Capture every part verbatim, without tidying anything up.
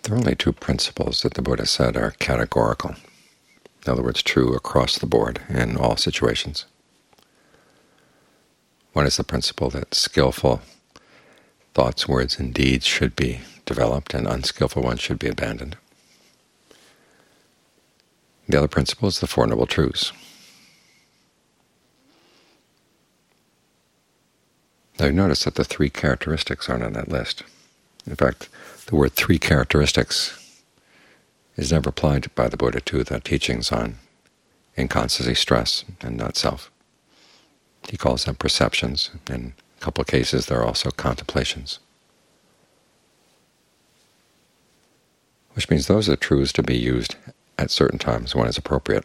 There are only two principles that the Buddha said are categorical. In other words, true across the board in all situations. One is the principle that skillful thoughts, words, and deeds should be developed, and unskillful ones should be abandoned. The other principle is the Four Noble Truths. Now you notice that the three characteristics aren't on that list. In fact, the word three characteristics is never applied by the Buddha to the teachings on inconstancy, stress, and not self. He calls them perceptions. In a couple of cases there are also contemplations, which means those are truths to be used at certain times when it's appropriate.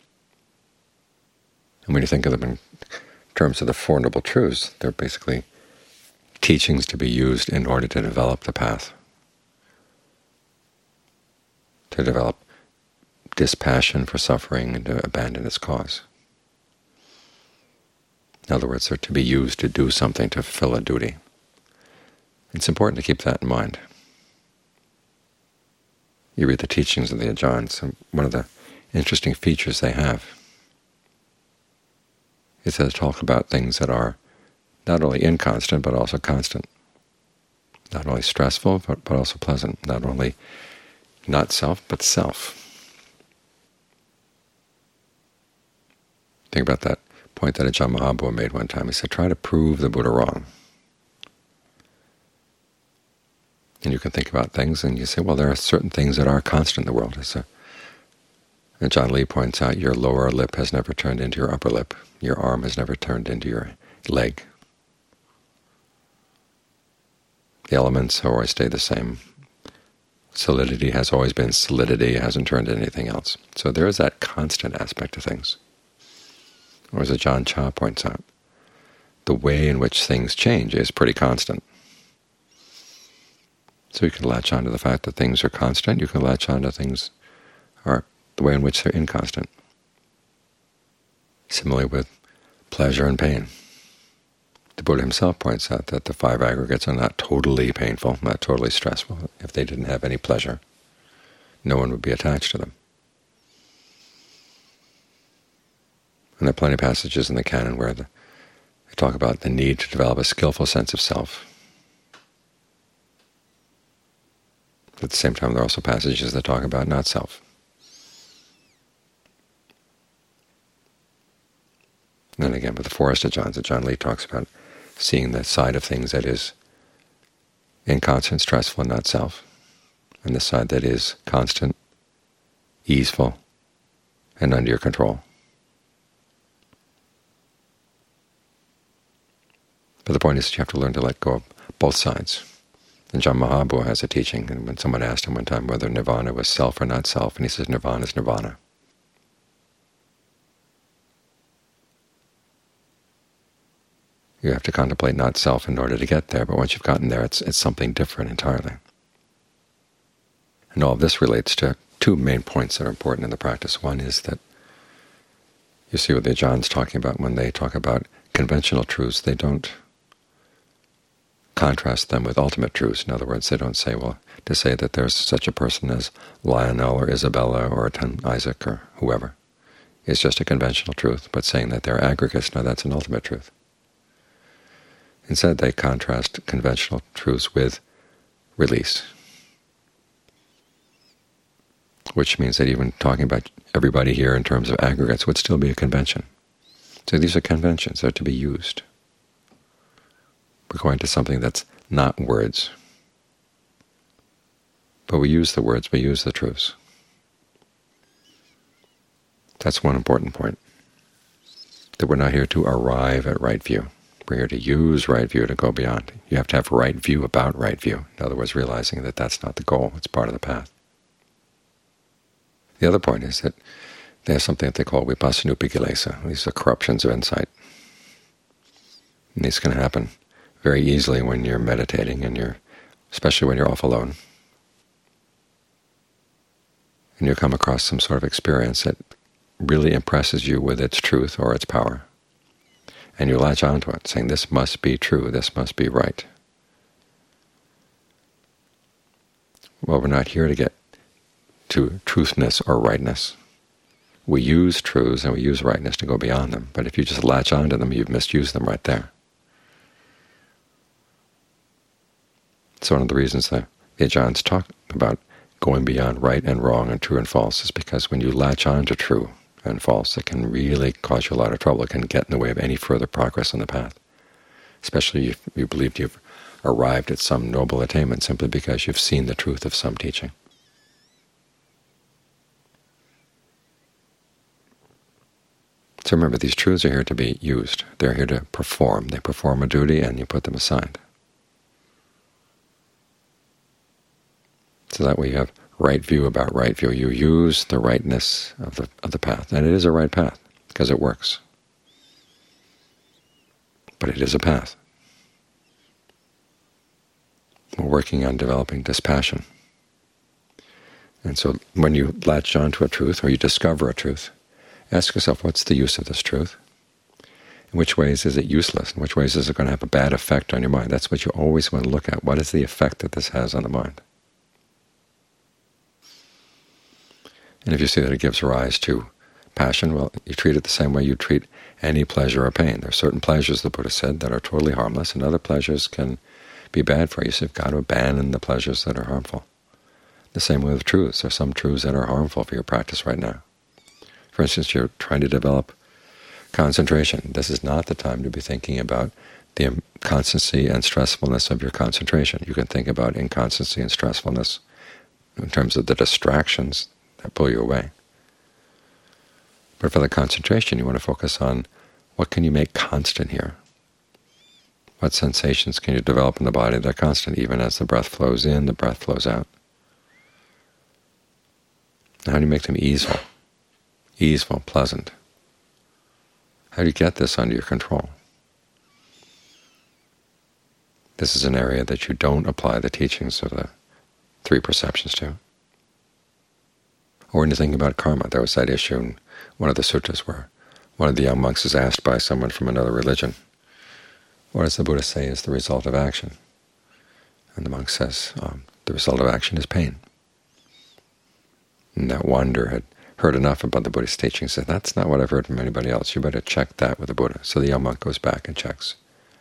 And when you think of them in terms of the Four Noble Truths, they're basically teachings to be used in order to develop the path, to develop dispassion for suffering and to abandon its cause. In other words, they're to be used to do something, to fulfill a duty. It's important to keep that in mind. You read the teachings of the Ajahns, and one of the interesting features they have is that they talk about things that are not only inconstant but also constant, not only stressful but, but also pleasant, not only not self but self. Think about that point that Ajahn Mahabua made one time. He said, try to prove the Buddha wrong. And you can think about things and you say, well, there are certain things that are constant in the world. As a, and John Lee points out, your lower lip has never turned into your upper lip. Your arm has never turned into your leg. The elements have always stayed the same. Solidity has always been solidity. It hasn't turned into anything else. So there is that constant aspect of things. Or as Ajahn Chah points out, the way in which things change is pretty constant. So you can latch on to the fact that things are constant. You can latch on to things are the way in which they're inconstant. Similarly with pleasure and pain. The Buddha himself points out that the five aggregates are not totally painful, not totally stressful. If they didn't have any pleasure, no one would be attached to them. And there are plenty of passages in the canon where the, they talk about the need to develop a skillful sense of self. At the same time, there are also passages that talk about not self. And then again, with the Forest Ajahns, Ajahn Lee talks about seeing the side of things that is inconstant, stressful, and not self, and the side that is constant, easeful, and under your control. But the point is that you have to learn to let go of both sides. And Ajahn Mahabua has a teaching, and when someone asked him one time whether nirvana was self or not self, and he says nirvana is nirvana. You have to contemplate not self in order to get there, but once you've gotten there, it's, it's something different entirely. And all of this relates to two main points that are important in the practice. One is that you see what the Ajahns talking about when they talk about conventional truths. They don't contrast them with ultimate truths. In other words, they don't say, well, to say that there's such a person as Lionel or Isabella or Isaac or whoever is just a conventional truth, but saying that they're aggregates, now that's an ultimate truth. Instead, they contrast conventional truths with release, which means that even talking about everybody here in terms of aggregates would still be a convention. So these are conventions. They're to be used. We're going to something that's not words. But we use the words, we use the truths. That's one important point, that we're not here to arrive at right view. We're here to use right view to go beyond. You have to have right view about right view. In other words, realizing that that's not the goal, it's part of the path. The other point is that they have something that they call vipassanupikilesa. These are corruptions of insight. And these can happen very easily when you're meditating, and you're, especially when you're off alone. And you come across some sort of experience that really impresses you with its truth or its power. And you latch onto it, saying, this must be true, this must be right. Well, we're not here to get to truthness or rightness. We use truths and we use rightness to go beyond them, but if you just latch onto them, you've misused them right there. So one of the reasons that the Ajahns talk about going beyond right and wrong and true and false is because when you latch on to true and false, it can really cause you a lot of trouble. It can get in the way of any further progress on the path, especially if you believed you've arrived at some noble attainment simply because you've seen the truth of some teaching. So remember, these truths are here to be used. They're here to perform. They perform a duty and you put them aside. So that way you have right view about right view. You use the rightness of the, of the path. And it is a right path because it works. But it is a path. We're working on developing dispassion. And so when you latch onto a truth or you discover a truth, ask yourself, what's the use of this truth? In which ways is it useless? In which ways is it going to have a bad effect on your mind? That's what you always want to look at. What is the effect that this has on the mind? And if you see that it gives rise to passion, well, you treat it the same way you treat any pleasure or pain. There are certain pleasures, the Buddha said, that are totally harmless, and other pleasures can be bad for you. So you've got to abandon the pleasures that are harmful. The same way with truths. There are some truths that are harmful for your practice right now. For instance, you're trying to develop concentration. This is not the time to be thinking about the constancy and stressfulness of your concentration. You can think about inconstancy and stressfulness in terms of the distractions that pull you away. But for the concentration, you want to focus on what can you make constant here? What sensations can you develop in the body that are constant, even as the breath flows in, the breath flows out? How do you make them easeful, easeful, pleasant? How do you get this under your control? This is an area that you don't apply the teachings of the three perceptions to. Or when you think about karma, there was that issue in one of the sutras where one of the young monks is asked by someone from another religion, what does the Buddha say is the result of action? And the monk says, um, the result of action is pain. And that wanderer had heard enough about the Buddha's teachings and said, that's not what I've heard from anybody else. You better check that with the Buddha. So the young monk goes back and checks.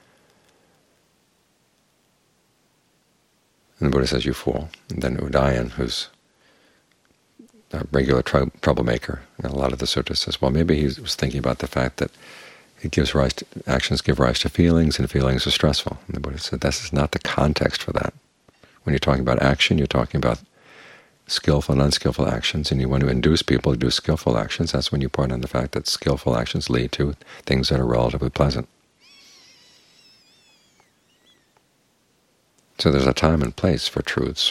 And the Buddha says, you fool. And then Udayan, who's a regular tr troublemaker, and a lot of the sutras says, well, maybe he was thinking about the fact that it gives rise to, actions give rise to feelings, and feelings are stressful. And the Buddha said, this is not the context for that. When you're talking about action, you're talking about skillful and unskillful actions, and you want to induce people to do skillful actions. That's when you point on the fact that skillful actions lead to things that are relatively pleasant. So there's a time and place for truths.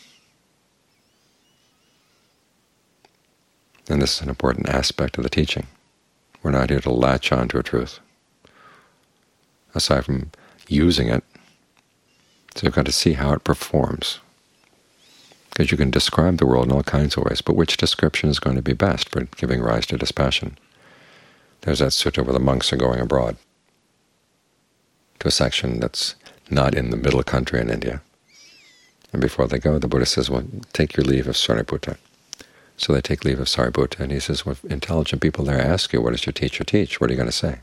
And this is an important aspect of the teaching. We're not here to latch on to a truth, aside from using it. So you've got to see how it performs. Because you can describe the world in all kinds of ways, but which description is going to be best for giving rise to dispassion? There's that sutta where the monks are going abroad to a section that's not in the middle country in India. And before they go, the Buddha says, well, take your leave of Sariputta. So they take leave of Sariputta, and he says, well, if intelligent people there ask you, what does your teacher teach? What are you going to say?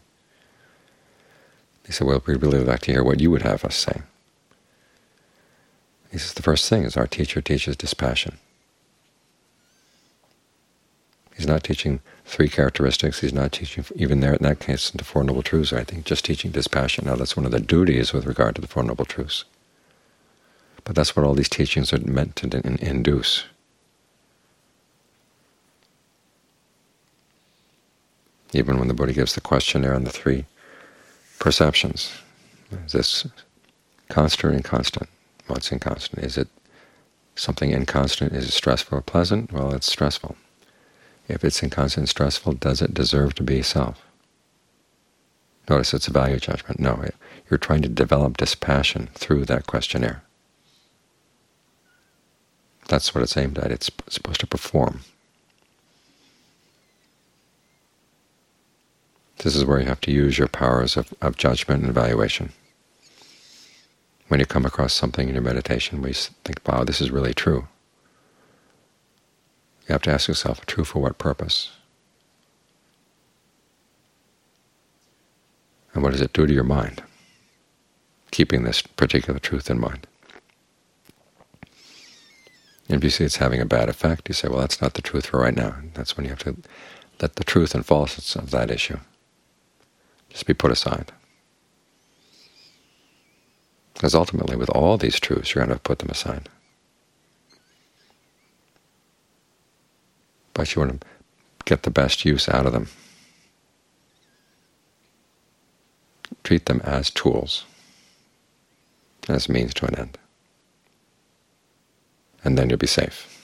He said, well, we'd really like to hear what you would have us say. He says, the first thing is our teacher teaches dispassion. He's not teaching three characteristics. He's not teaching, even there in that case, the Four Noble Truths, I think, just teaching dispassion. Now, that's one of the duties with regard to the Four Noble Truths. But that's what all these teachings are meant to in induce. Even when the Buddha gives the questionnaire on the three perceptions, is this constant or inconstant? What's inconstant? Is it something inconstant? Is it stressful or pleasant? Well, it's stressful. If it's inconstant and stressful, does it deserve to be self? Notice it's a value judgment. No, you're trying to develop dispassion through that questionnaire. That's what it's aimed at. It's supposed to perform. This is where you have to use your powers of, of judgment and evaluation. when you come across something in your meditation where you think, wow, this is really true, you have to ask yourself, true for what purpose? And what does it do to your mind, keeping this particular truth in mind? And if you see it's having a bad effect, you say, well, that's not the truth for right now. And that's when you have to let the truth and falseness of that issue just be put aside. Because ultimately, with all these truths, you're going to put them aside. But you want to get the best use out of them. Treat them as tools, as means to an end. And then you'll be safe.